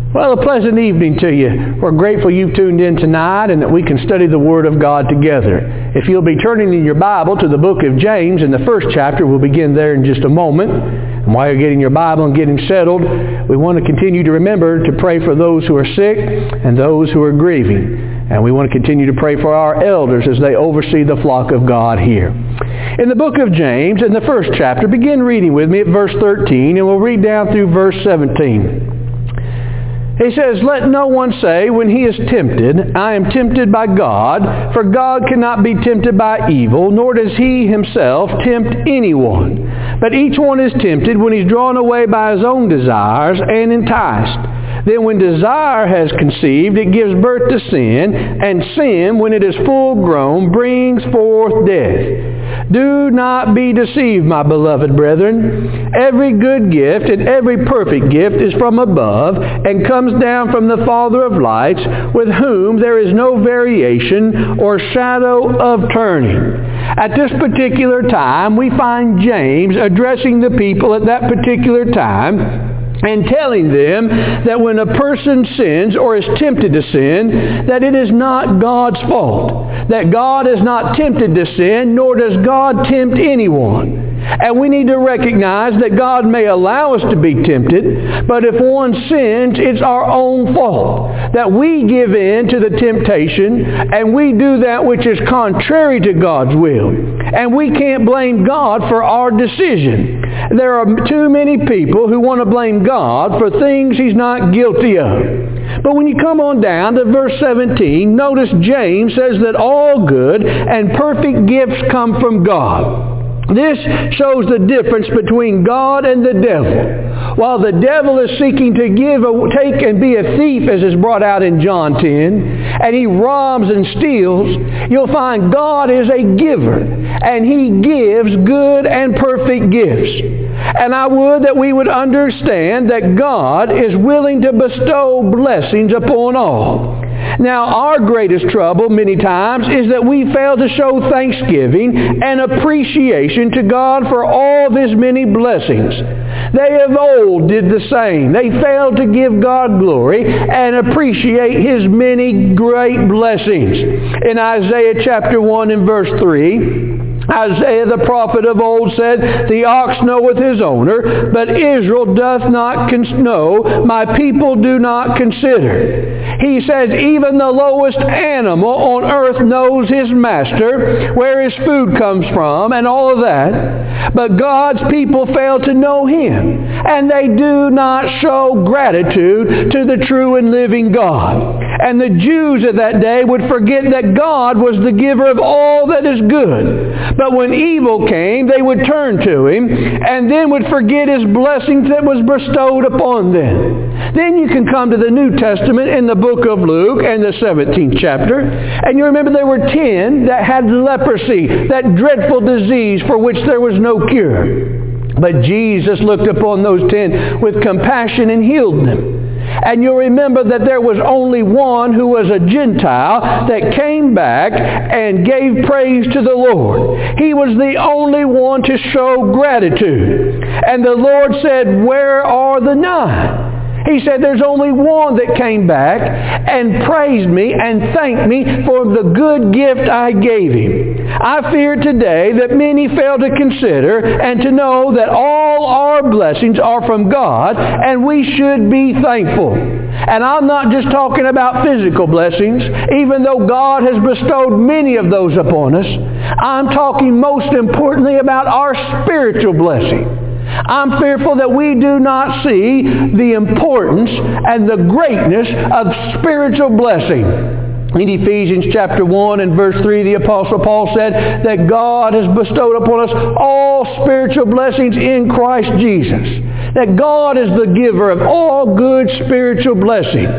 Well, a pleasant evening to you. We're grateful you've tuned in tonight and that we can study the Word of God together. If you'll be turning in your Bible to the book of James in the first chapter, we'll begin there in just a moment. And while you're getting your Bible and getting settled, we want to continue to remember to pray for those who are sick and those who are grieving. And we want to continue to pray for our elders as they oversee the flock of God here. In the book of James, in the first chapter, begin reading with me at verse 13, and we'll read down through verse 17. He says, "Let no one say when he is tempted, I am tempted by God, for God cannot be tempted by evil, nor does he himself tempt anyone. But each one is tempted when he's drawn away by his own desires and enticed. Then when desire has conceived, it gives birth to sin, and sin, when it is full grown, brings forth death. Do not be deceived, my beloved brethren. Every good gift and every perfect gift is from above, and comes down from the Father of lights, with whom there is no variation or shadow of turning." At this particular time, we find James addressing the people at that particular time, and telling them that when a person sins or is tempted to sin, that it is not God's fault. That God is not tempted to sin, nor does God tempt anyone. And we need to recognize that God may allow us to be tempted, but if one sins, it's our own fault. That we give in to the temptation, and we do that which is contrary to God's will. And we can't blame God for our decision. There are too many people who want to blame God for things He's not guilty of. But when you come on down to verse 17, notice James says that all good and perfect gifts come from God. This shows the difference between God and the devil. While the devil is seeking to take and be a thief, as is brought out in John 10, and he robs and steals, you'll find God is a giver, and He gives good and perfect gifts. And I would that we would understand that God is willing to bestow blessings upon all. Now, our greatest trouble many times is that we fail to show thanksgiving and appreciation to God for all of His many blessings. They of old did the same. They failed to give God glory and appreciate His many great blessings. In Isaiah chapter 1 and verse 3, Isaiah the prophet of old said, "The ox knoweth his owner, but Israel doth not know, my people do not consider." He says even the lowest animal on earth knows his master, where his food comes from, and all of that. But God's people fail to know Him, and they do not show gratitude to the true and living God. And the Jews of that day would forget that God was the giver of all that is good. But when evil came, they would turn to Him, and then would forget His blessings that was bestowed upon them. Then you can come to the New Testament in the book of Luke and the 17th chapter, and you remember there were 10 that had leprosy, that dreadful disease for which there was no cure. But Jesus looked upon those 10 with compassion and healed them. And you'll remember that there was only one who was a Gentile that came back and gave praise to the Lord. He was the only one to show gratitude. And the Lord said, "Where are the 9?" He said, "There's only one that came back and praised me and thanked me for the good gift I gave him." I fear today that many fail to consider and to know that all our blessings are from God, and we should be thankful. And I'm not just talking about physical blessings, even though God has bestowed many of those upon us. I'm talking most importantly about our spiritual blessing. I'm fearful that we do not see the importance and the greatness of spiritual blessing. In Ephesians chapter 1 and verse 3, the Apostle Paul said that God has bestowed upon us all spiritual blessings in Christ Jesus. That God is the giver of all good spiritual blessing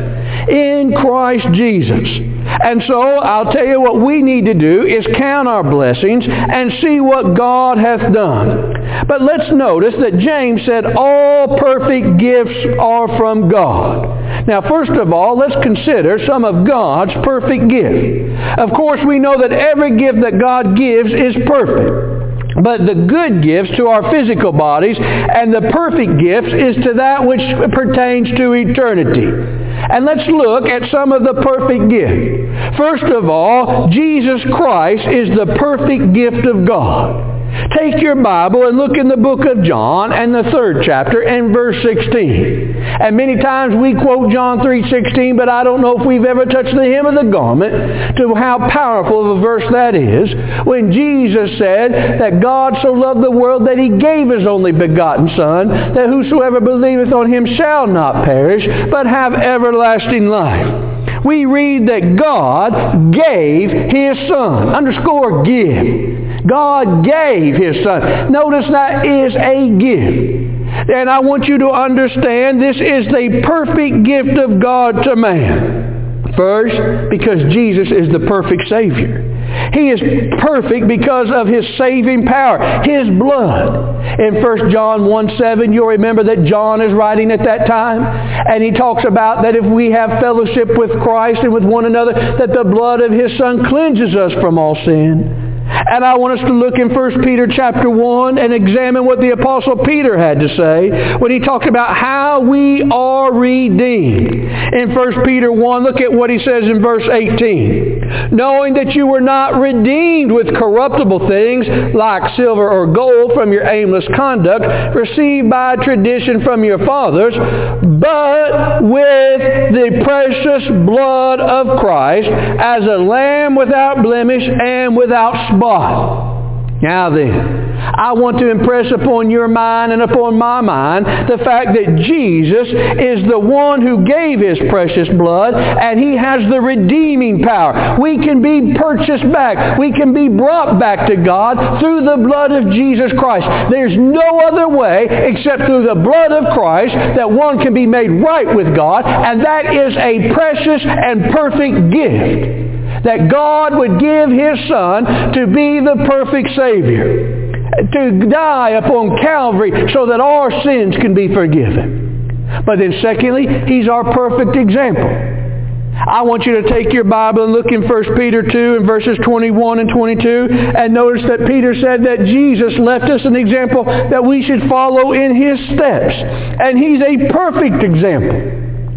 in Christ Jesus. And so I'll tell you what we need to do is count our blessings and see what God hath done. But let's notice that James said all perfect gifts are from God. Now, first of all, let's consider some of God's perfect gifts. Of course, we know that every gift that God gives is perfect. but the good gifts to our physical bodies, and the perfect gifts is to that which pertains to eternity. And let's look at some of the perfect gifts. First of all, Jesus Christ is the perfect gift of God. Take your Bible and look in the book of John and the 3rd chapter and verse 16. And many times we quote John 3:16, but I don't know if we've ever touched the hem of the garment to how powerful of a verse that is. When Jesus said that God so loved the world that He gave His only begotten Son, that whosoever believeth on Him shall not perish, but have everlasting life. We read that God gave His Son. Underscore give. God gave His Son. Notice that is a gift. And I want you to understand this is the perfect gift of God to man. First, because Jesus is the perfect Savior. He is perfect because of His saving power, His blood. In 1 John 1:7, you'll remember that John is writing at that time, and he talks about that if we have fellowship with Christ and with one another, that the blood of His Son cleanses us from all sin. And I want us to look in 1 Peter chapter 1 and examine what the Apostle Peter had to say when he talked about how we are redeemed. In 1 Peter 1, look at what he says in verse 18. Knowing that you were not redeemed with corruptible things like silver or gold from your aimless conduct received by tradition from your fathers, but with the precious blood of Christ as a lamb without blemish and without spot. Now then, I want to impress upon your mind and upon my mind the fact that Jesus is the one who gave His precious blood, and He has the redeeming power. We can be purchased back. We can be brought back to God through the blood of Jesus Christ. There's no other way except through the blood of Christ that one can be made right with God, and that is a precious and perfect gift. That God would give His Son to be the perfect Savior, to die upon Calvary so that our sins can be forgiven. But then secondly, He's our perfect example. I want you to take your Bible and look in 1 Peter 2 and verses 21 and 22 and notice that Peter said that Jesus left us an example that we should follow in His steps. And He's a perfect example.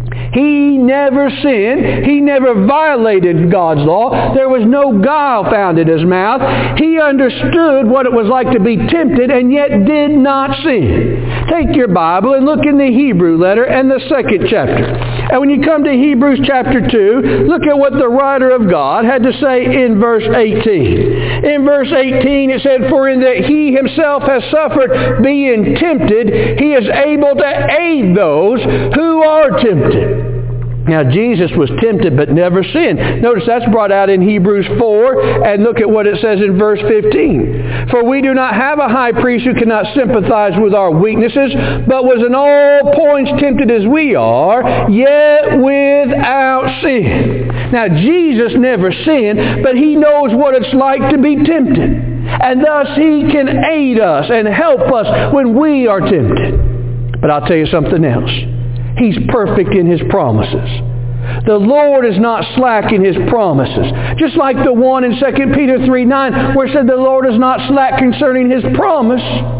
He never sinned. He never violated God's law. There was no guile found in His mouth. He understood what it was like to be tempted and yet did not sin. Take your Bible and look in the Hebrew letter and the 2nd chapter. And when you come to Hebrews chapter 2, look at what the writer of God had to say in verse 18. In verse 18 it said, For in that He Himself has suffered being tempted, He is able to aid those who are tempted. Now, Jesus was tempted but never sinned. Notice that's brought out in Hebrews 4, and look at what it says in verse 15. For we do not have a high priest who cannot sympathize with our weaknesses, but was in all points tempted as we are, yet without sin. Now, Jesus never sinned, but He knows what it's like to be tempted. And thus He can aid us and help us when we are tempted. But I'll tell you something else. He's perfect in His promises. The Lord is not slack in His promises. Just like the one in 2 Peter 3:9 where it said the Lord is not slack concerning His promise.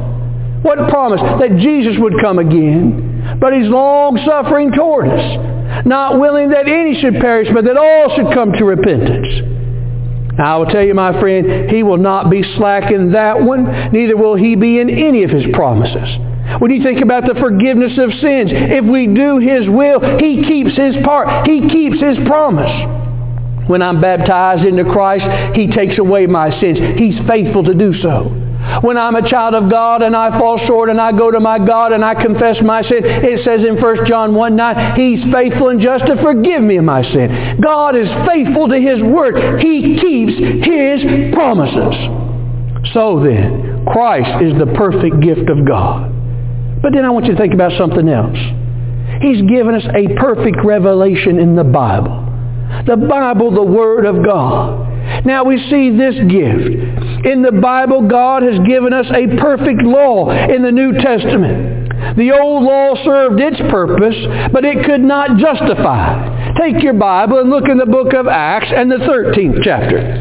What promise? That Jesus would come again. But He's long-suffering toward us, not willing that any should perish, but that all should come to repentance. Now, I will tell you, my friend, He will not be slack in that one, neither will He be in any of His promises. When you think about the forgiveness of sins, if we do His will, He keeps His part. He keeps His promise. When I'm baptized into Christ, He takes away my sins. He's faithful to do so. When I'm a child of God and I fall short and I go to my God and I confess my sin, it says in 1 John 1:9, He's faithful and just to forgive me of my sin. God is faithful to His word. He keeps His promises. So then, Christ is the perfect gift of God. But then I want you to think about something else. He's given us a perfect revelation in the Bible. The Bible, the Word of God. Now we see this gift. In the Bible, God has given us a perfect law in the New Testament. The old law served its purpose, but it could not justify. Take your Bible and look in the book of Acts and the 13th chapter.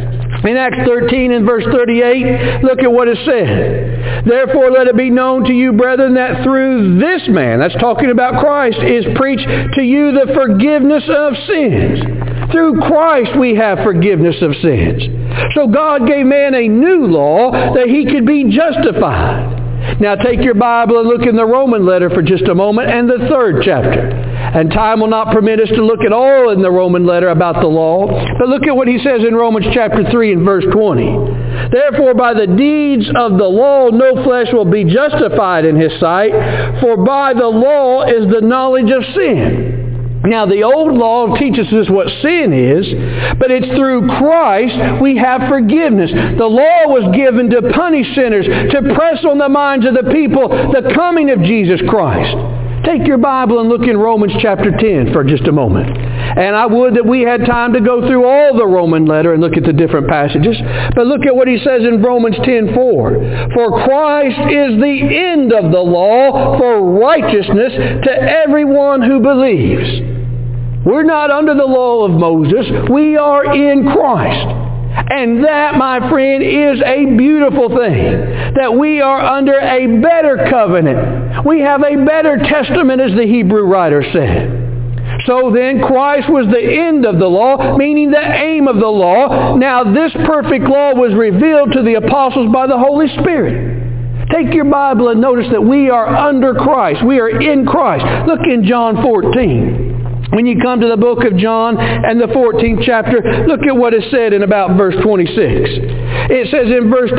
In Acts 13 and verse 38, look at what it said. Therefore let it be known to you, brethren, that through this man, that's talking about Christ, is preached to you the forgiveness of sins. Through Christ we have forgiveness of sins. So God gave man a new law that he could be justified. Now take your Bible and look in the Roman letter for just a moment and the 3rd chapter. And time will not permit us to look at all in the Roman letter about the law. But look at what he says in Romans chapter 3 and verse 20. Therefore by the deeds of the law no flesh will be justified in his sight, for by the law is the knowledge of sin. Now the old law teaches us what sin is, but it's through Christ we have forgiveness. The law was given to punish sinners, to press on the minds of the people the coming of Jesus Christ. Take your Bible and look in Romans chapter 10 for just a moment. And I would that we had time to go through all the Roman letter and look at the different passages. But look at what he says in Romans 10:4. For Christ is the end of the law for righteousness to everyone who believes. We're not under the law of Moses. We are in Christ. And that, my friend, is a beautiful thing. That we are under a better covenant. We have a better testament, as the Hebrew writer said. So then Christ was the end of the law, meaning the aim of the law. Now this perfect law was revealed to the apostles by the Holy Spirit. Take your Bible and notice that we are under Christ. We are in Christ. Look in John 14. When you come to the book of John and the 14th chapter, look at what is said in about verse 26. It says in verse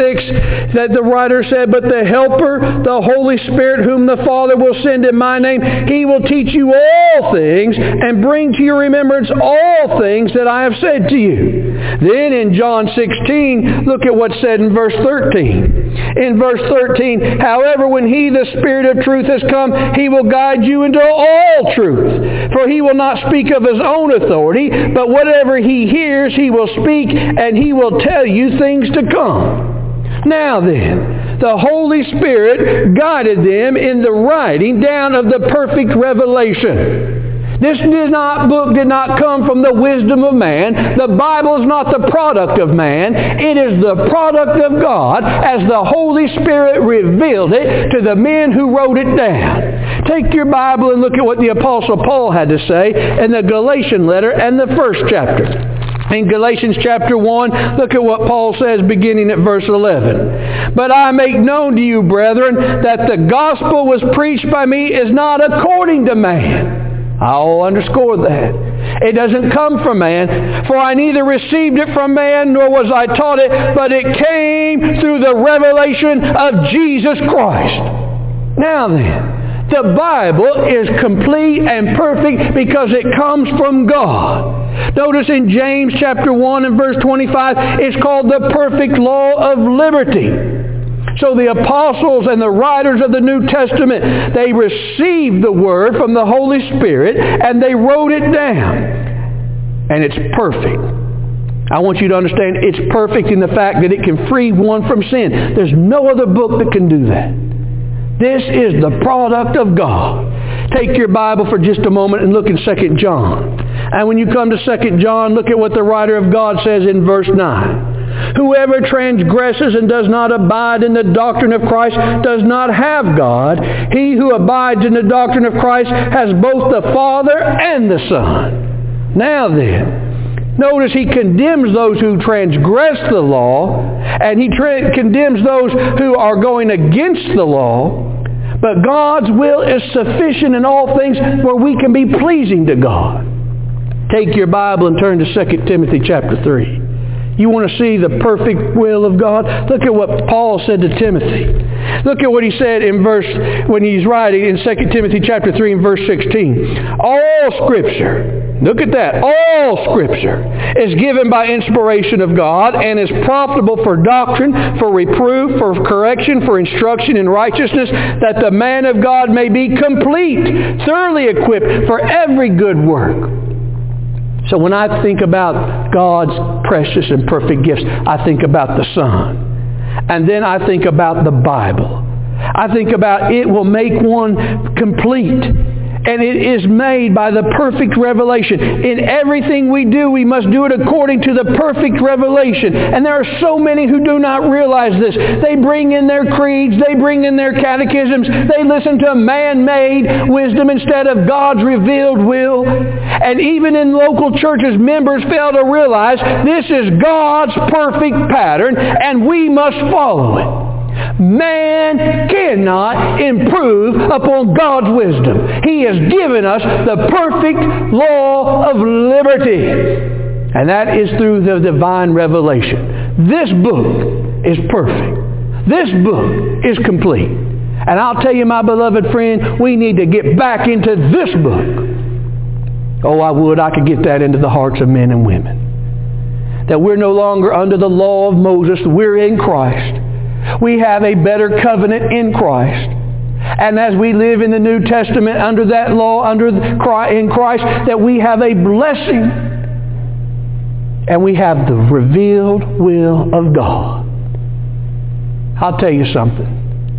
26 that the writer said, But the Helper, the Holy Spirit, whom the Father will send in my name, he will teach you all things and bring to your remembrance all things that I have said to you. Then in John 16, look at what's said in verse 13. In verse 13, however, when he, the Spirit of truth, has come, he will guide you into all truth. For he will not speak of his own authority, but whatever he hears, he will speak, and he will tell you things to come. Now then, the Holy Spirit guided them in the writing down of the perfect revelation. This book did not come from the wisdom of man. The Bible is not the product of man. It is the product of God as the Holy Spirit revealed it to the men who wrote it down. Take your Bible and look at what the Apostle Paul had to say in the Galatian letter and the 1st chapter. In Galatians chapter 1, look at what Paul says beginning at verse 11. But I make known to you, brethren, that the gospel was preached by me is not according to man. I'll underscore that. It doesn't come from man, for I neither received it from man nor was I taught it, but it came through the revelation of Jesus Christ. Now then, the Bible is complete and perfect because it comes from God. Notice in James chapter 1 and verse 25, it's called the perfect law of liberty. So the apostles and the writers of the New Testament, they received the Word from the Holy Spirit and they wrote it down. And it's perfect. I want you to understand it's perfect in the fact that it can free one from sin. There's no other book that can do that. This is the product of God. Take your Bible for just a moment and look in 2 John. And when you come to 2 John, look at what the writer of God says in verse 9. Whoever transgresses and does not abide in the doctrine of Christ does not have God. He who abides in the doctrine of Christ has both the Father and the Son. Now then, notice he condemns those who transgress the law, and he condemns those who are going against the law. But God's will is sufficient in all things where we can be pleasing to God. Take your Bible and turn to 2 Timothy chapter 3. You want to see the perfect will of God? Look at what Paul said to Timothy. Look at what he said in when he's writing in 2 Timothy chapter 3 and verse 16. All Scripture, look at that, all Scripture is given by inspiration of God and is profitable for doctrine, for reproof, for correction, for instruction in righteousness, that the man of God may be complete, thoroughly equipped for every good work. So when I think about God's precious and perfect gifts, I think about the Son. And then I think about the Bible. I think about it will make one complete. And it is made by the perfect revelation. In everything we do, we must do it according to the perfect revelation. And there are so many who do not realize this. They bring in their creeds, they bring in their catechisms, they listen to man-made wisdom instead of God's revealed will. And even in local churches, members fail to realize this is God's perfect pattern, and we must follow it. Man cannot improve upon God's wisdom. He has given us the perfect law of liberty. And that is through the divine revelation. This book is perfect. This book is complete. And I'll tell you, my beloved friend, we need to get back into this book. Oh, I could get that into the hearts of men and women. That we're no longer under the law of Moses. We're in Christ. We have a better covenant in Christ. And as we live in the New Testament under that law, in Christ, that we have a blessing. And we have the revealed will of God. I'll tell you something.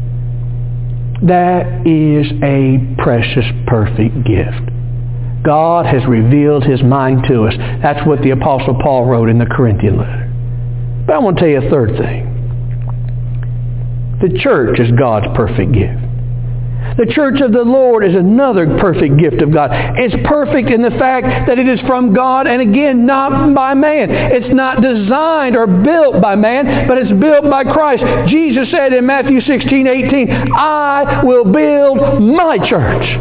That is a precious, perfect gift. God has revealed His mind to us. That's what the Apostle Paul wrote in the Corinthian letter. But I want to tell you a third thing. The church is God's perfect gift. The church of the Lord is another perfect gift of God. It's perfect in the fact that it is from God, and again, not by man. It's not designed or built by man, but it's built by Christ. Jesus said in Matthew 16:18, I will build my church.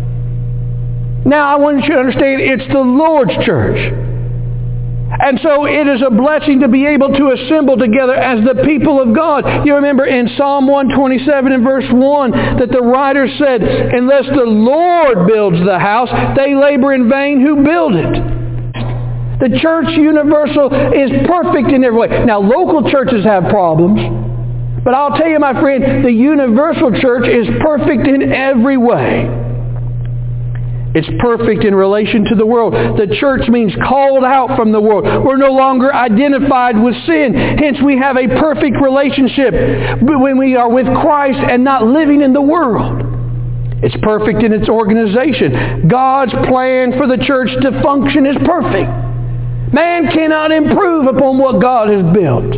Now I want you to understand, it's the Lord's church. And so it is a blessing to be able to assemble together as the people of God. You remember in Psalm 127 and verse 1 that the writer said, unless the Lord builds the house, they labor in vain who build it. The church universal is perfect in every way. Now local churches have problems, but I'll tell you, my friend, the universal church is perfect in every way. It's perfect in relation to the world. The church means called out from the world. We're no longer identified with sin. Hence we have a perfect relationship when we are with Christ and not living in the world. It's perfect in its organization. God's plan for the church to function is perfect. Man cannot improve upon what God has built.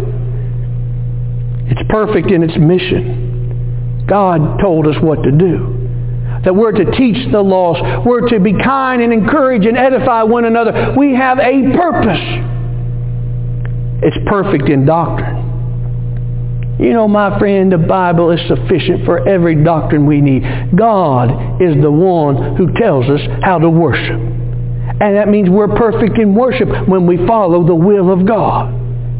It's perfect in its mission. God told us what to do. That we're to teach the lost. We're to be kind and encourage and edify one another. We have a purpose. It's perfect in doctrine. You know, my friend, the Bible is sufficient for every doctrine we need. God is the one who tells us how to worship. And that means we're perfect in worship when we follow the will of God.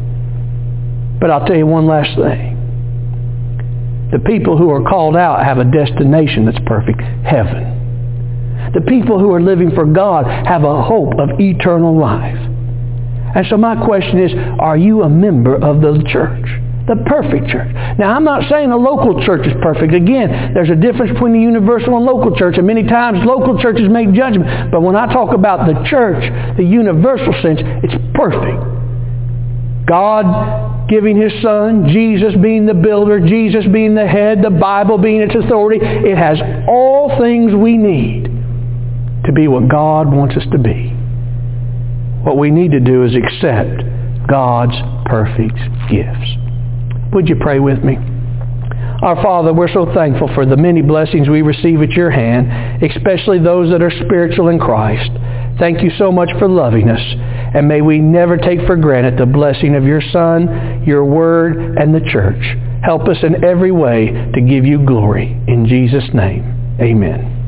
But I'll tell you one last thing. The people who are called out have a destination that's perfect, heaven. The people who are living for God have a hope of eternal life. And so my question is, are you a member of the church? The perfect church. Now, I'm not saying the local church is perfect. Again, there's a difference between the universal and local church, and many times local churches make judgment. But when I talk about the church, the universal sense, it's perfect. God giving His Son, Jesus being the builder, Jesus being the head, the Bible being its authority. It has all things we need to be what God wants us to be. What we need to do is accept God's perfect gifts. Would you pray with me? Our Father, we're so thankful for the many blessings we receive at Your hand, especially those that are spiritual in Christ. Thank You so much for loving us. And may we never take for granted the blessing of Your Son, Your Word, and the church. Help us in every way to give You glory. In Jesus' name, amen.